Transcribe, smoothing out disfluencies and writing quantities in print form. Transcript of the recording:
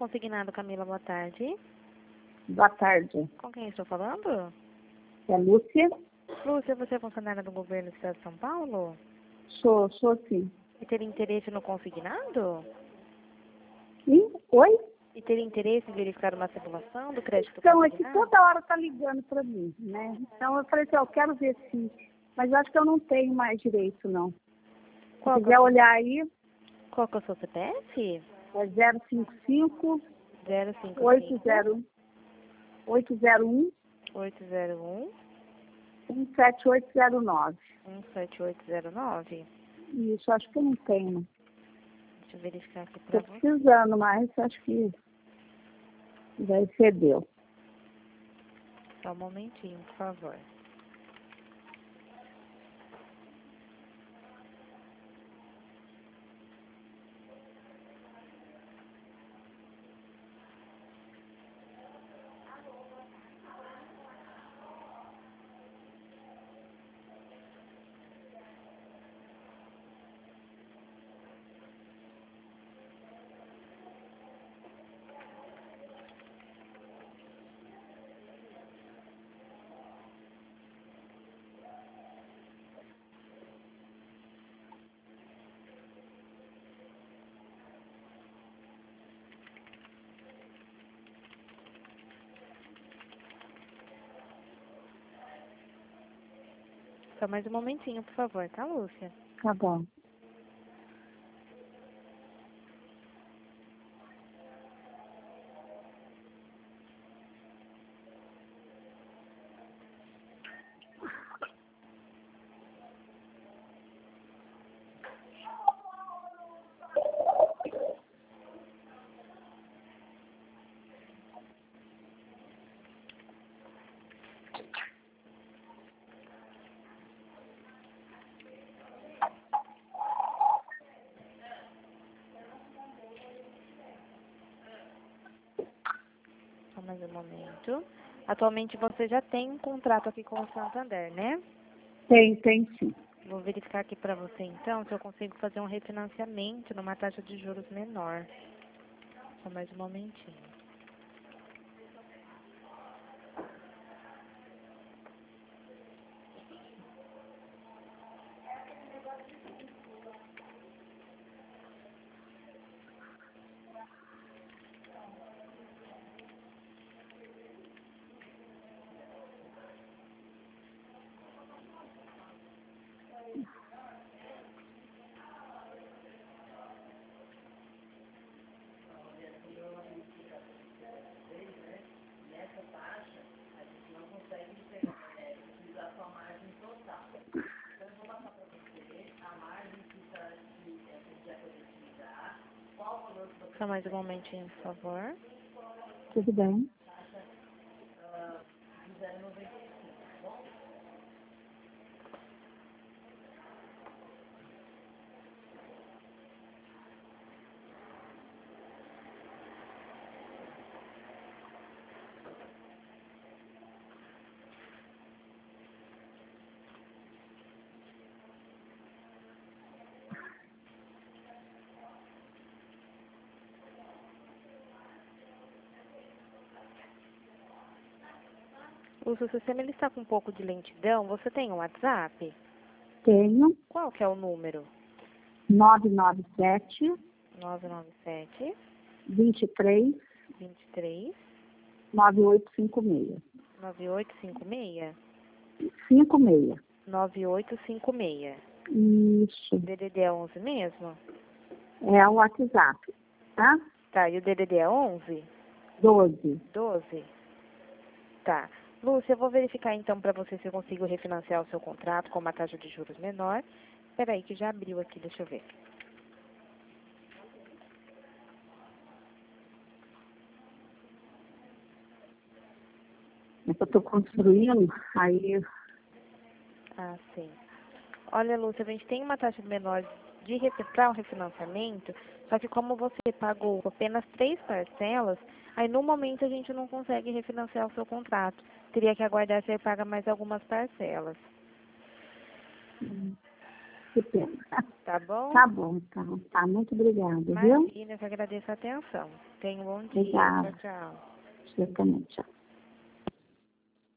Consignado, Camila, boa tarde. Boa tarde. Com quem estou falando? É Lúcia? Lúcia, você é funcionária do governo do Estado de São Paulo? Sou sim. E teria interesse no consignado? Sim? Oi? E teria interesse em verificar uma simulação do crédito Então, é que consignado? toda hora tá ligando para mim, né? Então, eu falei assim, eu quero ver sim. Mas acho que eu não tenho mais direito, não. Qual Se que é quiser o olhar aí, qual que é o seu CPF? é 055 055 801 801 17809. 17809. Isso, acho que eu não tenho. Deixa eu verificar aqui para Estou você. precisando, mas acho que já excedeu. Só um momentinho, por favor. Só mais um momentinho, por favor, tá, Lúcia? Tá bom. Só mais um momento. Atualmente você já tem um contrato aqui com o Santander, né? Tem sim. Vou verificar aqui para você, então, se eu consigo fazer um refinanciamento numa taxa de juros menor. Só mais um momentinho. Só mais um momentinho, por favor. Tudo bem. Lúcia, o sistema ele está com um pouco de lentidão. Você tem um WhatsApp? Tenho Qual que é o número? 997 997 23 23 9856. 9856 56. 9856. Isso. DDD é 11 mesmo? É o WhatsApp, tá? Tá, e o DDD é 11? 12. 12? Tá. Lúcia, eu vou verificar então para você se eu consigo refinanciar o seu contrato com uma taxa de juros menor. Espera aí que já abriu aqui, deixa eu ver. É que eu estou construindo, aí Ah, sim. Olha, Lúcia, a gente tem uma taxa menor de para o refinanciamento, só que como você pagou apenas 3 parcelas, aí no momento a gente não consegue refinanciar o seu contrato. Teria que aguardar ser paga mais algumas parcelas. Que pena. Tá bom? Tá bom, então. Tá, muito obrigada, viu? Imagina, eu que agradeço a atenção. Tenha um bom dia. Obrigada. Tchau, tchau. Você também, tchau.